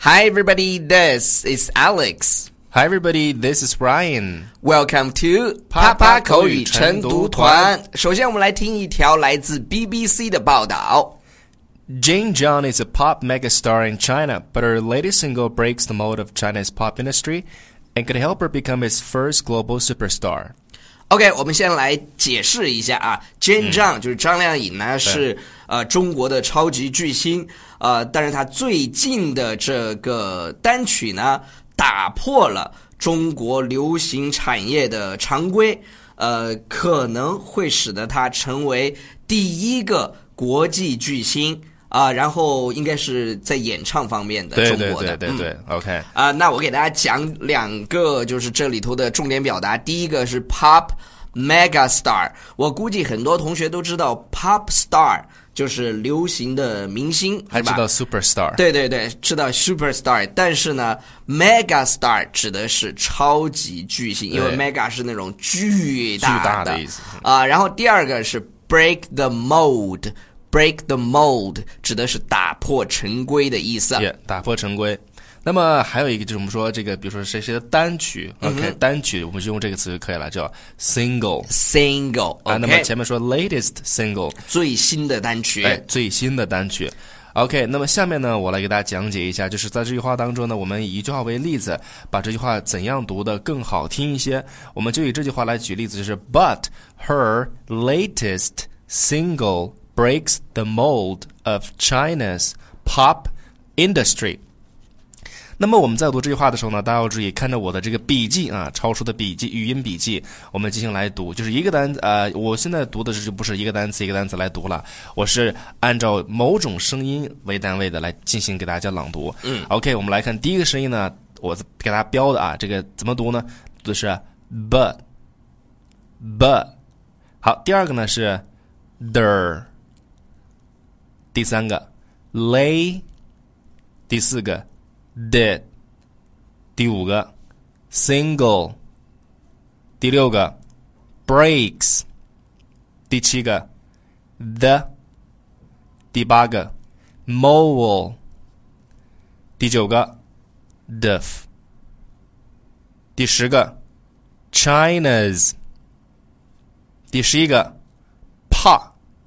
Hi everybody, this is Alex. Hi everybody, this is Ryan. Welcome to 啪啪口语晨读团。首先我们来听一条来自 BBC 的报道。 Jane John is a pop megastar in China, but her latest single breaks the mold of China's pop industry and could help her become its first global superstar. OK， 我们先来解释一下啊 ，Jane John 就是张靓颖呢，是中国的超级巨星，但是她最近的这个单曲呢，打破了中国流行产业的常规，可能会使得她成为第一个国际巨星。然后应该是在演唱方面的中国的， 对 ，OK。 那我给大家讲两个，就是这里头的重点表达。第一个是 pop megastar， 我估计很多同学都知道 pop star 就是流行的明星， 还知道 superstar。 对，知道 superstar， 但是呢 megastar 指的是超级巨星，因为 mega 是那种巨大的意思。 然后第二个是 break the mold。Break the mold 指的是打破陈规的意思。 打破陈规。那么还有一个就是我们说这个，比如说谁的单曲 ，OK， 单曲我们就用这个词就可以了，叫 single。那么前面说 latest single， 最新的单曲。 最新的单曲。OK， 那么下面呢，我来给大家讲解一下，就是在这句话当中呢，我们以一句话为例子，把这句话怎样读的更好听一些。我们就以这句话来举例子，就是 But her latest single breaks the mold of China's pop industry。 那么我们在读这句话的时候呢，大家要注意看着我的这个笔记啊，超叔的笔记，语音笔记，我们进行来读，就是一个单我现在读的就不是一个单词一个单词来读了，我是按照某种声音为单位的来进行给大家朗读。OK， 我们来看第一个声音呢，我给大家标的这个怎么读呢？读的是 but。 好，第二个呢是 der，第三个 lay， 第四个 did， 第五个 single， 第六个 breaks， 第七个 the， 第八个 mole， 第九个 def， 第十个 China's， 第11个 pop，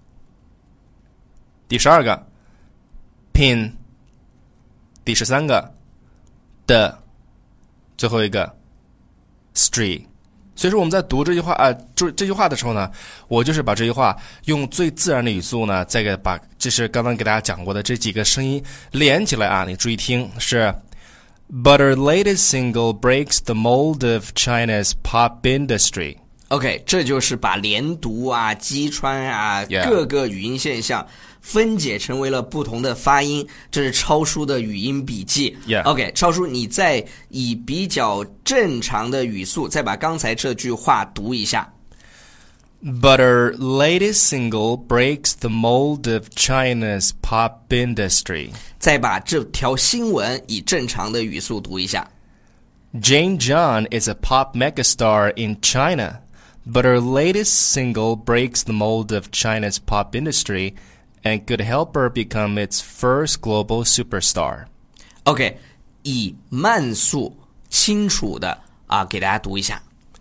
第12个 pin， 第13个的，最后一个 street。 所以说我们在读这句话这句话的时候呢，我就是把这句话用最自然的语速呢，再给把就是刚刚给大家讲过的这几个声音连起来你注意听，是 But her latest single breaks the mold of China's pop industry。 OK， 这就是把连读击穿各个语音现象分解成为了不同的发音，这是超叔的语音笔记。OK， 超叔，你再以比较正常的语速再把刚才这句话读一下。 But her latest single breaks the mold of China's pop industry。 再把这条新闻以正常的语速读一下。 Jane John is a pop megastar in China.But her latest single breaks the mold of China's pop industry and could help her become its first global superstar. OK， 以慢速清楚的给大家读一下。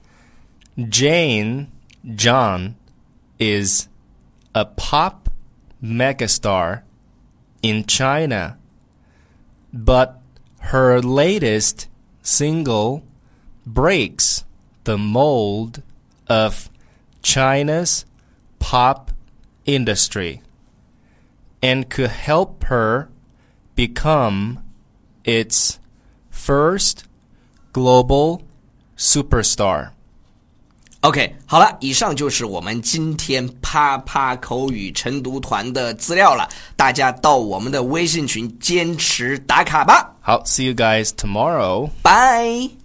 Jane John is a pop megastar in China, but her latest single breaks the mold of China's pop industry and could help her become its first global superstar. OK， 好了，以上就是我们今天啪啪口语晨读团的资料了，大家到我们的微信群坚持打卡吧。 好，see you guys tomorrow. Bye.